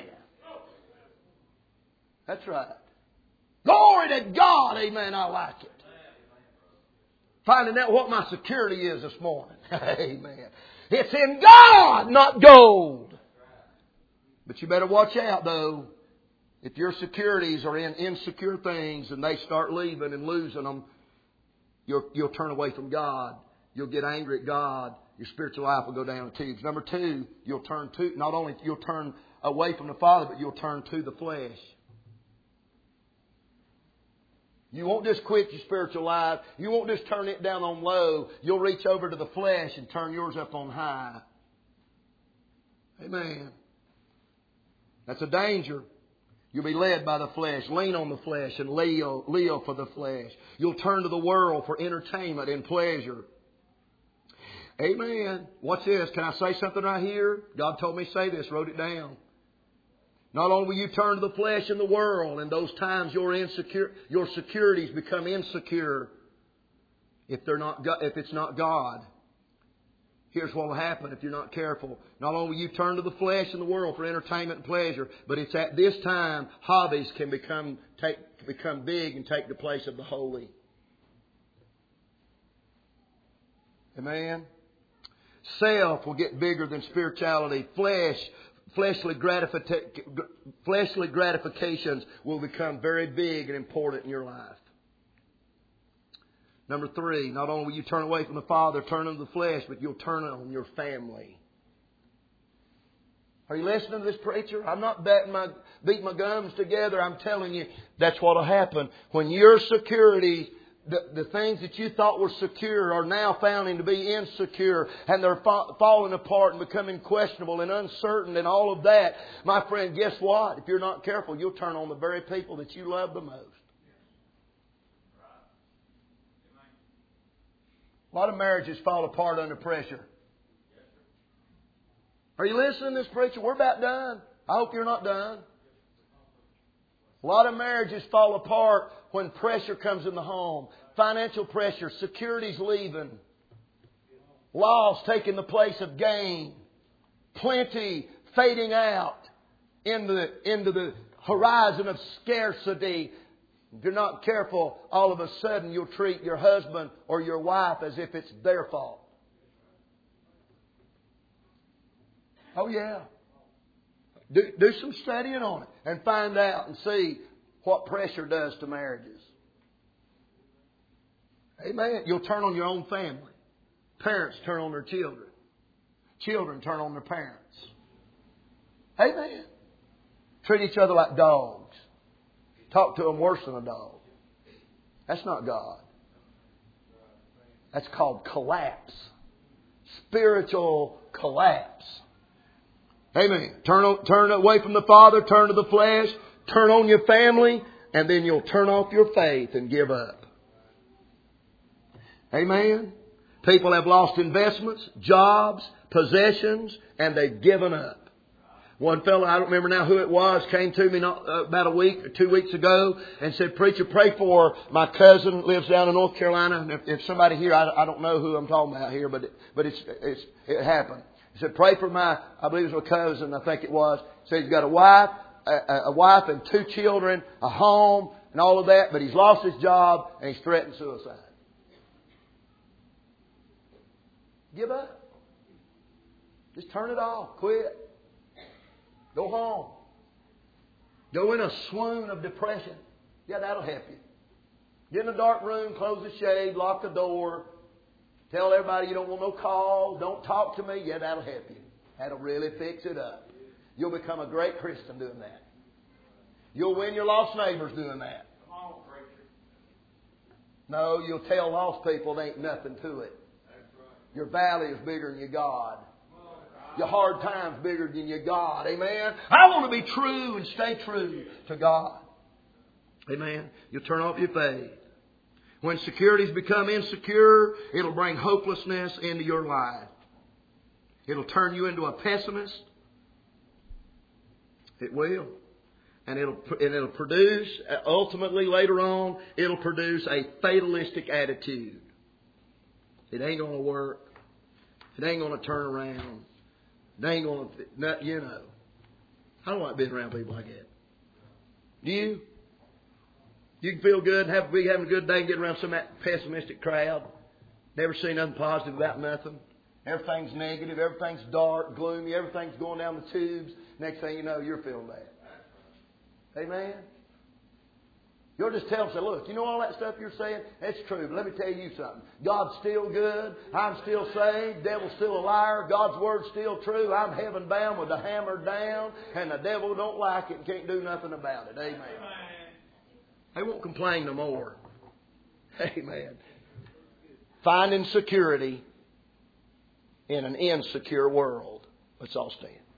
That's right. Glory to God. Amen. I like it. Finding out what my security is this morning. Amen. It's in God, not gold. But you better watch out though. If your securities are in insecure things and they start leaving and losing them, you'll, you'll turn away from God. You'll get angry at God. Your spiritual life will go down the tubes. Number two, you'll turn to, not only you'll turn away from the Father, but you'll turn to the flesh. You won't just quit your spiritual life. You won't just turn it down on low. You'll reach over to the flesh and turn yours up on high. Amen. That's a danger. You'll be led by the flesh. Lean on the flesh and live, live for the flesh. You'll turn to the world for entertainment and pleasure. Amen. Watch this. Can I say something right here? God told me to say this. Wrote it down. Not only will you turn to the flesh and the world, and those times your insecure, your securities become insecure if they're not, if it's not God. Here's what will happen if you're not careful. Not only will you turn to the flesh and the world for entertainment and pleasure, but it's at this time hobbies can become take become big and take the place of the holy. Amen. Self will get bigger than spirituality. Flesh, fleshly, gratific- fleshly gratifications will become very big and important in your life. Number three, not only will you turn away from the Father, turn to the flesh, but you'll turn on your family. Are you listening to this preacher? I'm not betting my, beating my gums together. I'm telling you, that's what will happen. When your security, the, the things that you thought were secure are now found to be insecure, and they're fa- falling apart and becoming questionable and uncertain and all of that. My friend, guess what? If you're not careful, you'll turn on the very people that you love the most. A lot of marriages fall apart under pressure. Are you listening to this preacher? We're about done. I hope you're not done. A lot of marriages fall apart when pressure comes in the home. Financial pressure, security's leaving, loss taking the place of gain, plenty fading out into the, into the horizon of scarcity. If you're not careful, all of a sudden you'll treat your husband or your wife as if it's their fault. Oh yeah. Do, do some studying on it and find out and see what pressure does to marriages. Amen. You'll turn on your own family. Parents turn on their children. Children turn on their parents. Amen. Treat each other like dogs. Talk to them worse than a dog. That's not God. That's called collapse. Spiritual collapse. Amen. Turn, turn away from the Father, turn to the flesh, turn on your family, and then you'll turn off your faith and give up. Amen. People have lost investments, jobs, possessions, and they've given up. One fellow, I don't remember now who it was, came to me not, uh, about a week or two weeks ago and said, "Preacher, pray for my cousin that lives down in North Carolina." And if, if somebody here, I, I don't know who I'm talking about here, but it, but it's, it's it happened. He said, "Pray for my," I believe it was my cousin, I think it was. He said he's got a wife, a, a wife and two children, a home, and all of that, but he's lost his job and he's threatened suicide. Give up. Just turn it off. Quit. Go home. Go in a swoon of depression. Yeah, that'll help you. Get in a dark room, close the shade, lock the door. Tell everybody you don't want no call. Don't talk to me. Yeah, that'll help you. That'll really fix it up. You'll become a great Christian doing that. You'll win your lost neighbors doing that. No, you'll tell lost people there ain't nothing to it. Your valley is bigger than your God. Your hard times bigger than your God. Amen. I want to be true and stay true to God. Amen. You'll turn off your faith. When securities become insecure, it'll bring hopelessness into your life. It'll turn you into a pessimist. It will. And it'll, and it'll produce, ultimately later on, it'll produce a fatalistic attitude. It ain't going to work. It ain't going to turn around. It ain't going to, you know. I don't like being around people like that. Do you? You can feel good and have, be having a good day and get around some pessimistic crowd. Never see nothing positive about nothing. Everything's negative. Everything's dark, gloomy. Everything's going down the tubes. Next thing you know, you're feeling bad. Amen? You'll just tell them, say, "Look, you know all that stuff you're saying? That's true. But let me tell you something. God's still good. I'm still saved. Devil's still a liar. God's word's still true. I'm heaven bound with the hammer down. And the devil don't like it and can't do nothing about it." Amen. They won't complain no more. Amen. Finding security in an insecure world. Let's all stand.